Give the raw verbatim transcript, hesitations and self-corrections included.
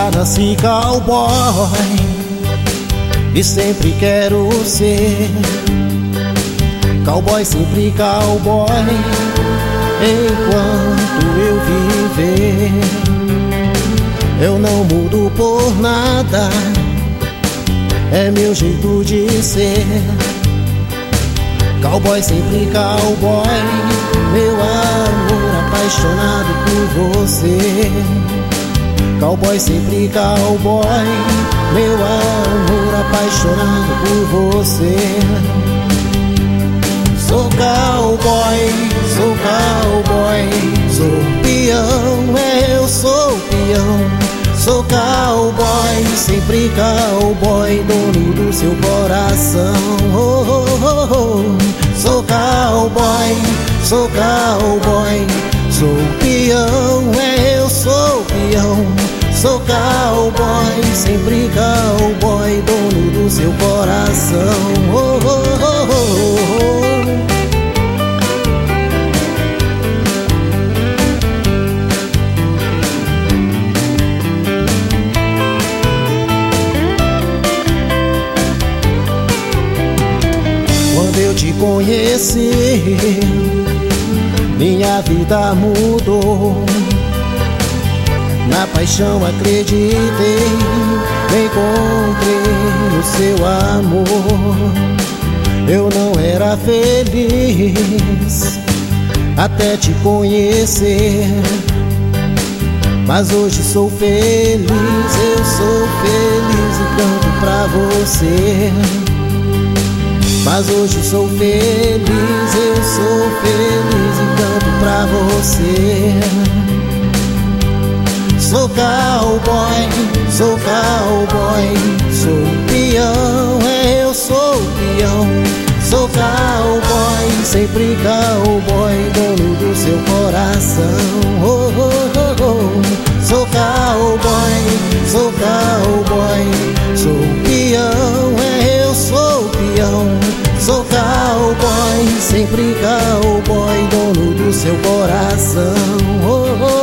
Já nasci cowboy e sempre quero ser cowboy, sempre cowboy, enquanto eu viver. Eu não mudo por nada, é meu jeito de ser cowboy, sempre cowboy, meu amor apaixonado por você. Cowboy, sempre cowboy, meu amor apaixonado por você. Sou cowboy, sou cowboy, sou peão, é, eu sou peão. Sou cowboy, sempre cowboy, dono do seu coração. Oh, oh, oh, oh. Sou cowboy, sou cowboy, sou peão, é, eu sou peão. Sou cowboy, sempre cowboy, dono do seu coração. Oh, oh, oh, oh, oh. Quando eu te conheci, minha vida mudou. Na paixão acreditei, me encontrei no seu amor. Eu não era feliz até te conhecer, mas hoje sou feliz, eu sou feliz e canto pra você. Mas hoje sou feliz, eu sou feliz e canto pra você. Sou cowboy, sou cowboy, sou peão, é, eu sou peão. Sou cowboy, sempre cowboy, dono do seu coração. Oh, oh, oh, oh. Sou cowboy, sou cowboy, sou peão, é, eu sou peão. Sou cowboy, sempre cowboy, dono do seu coração. Oh, oh.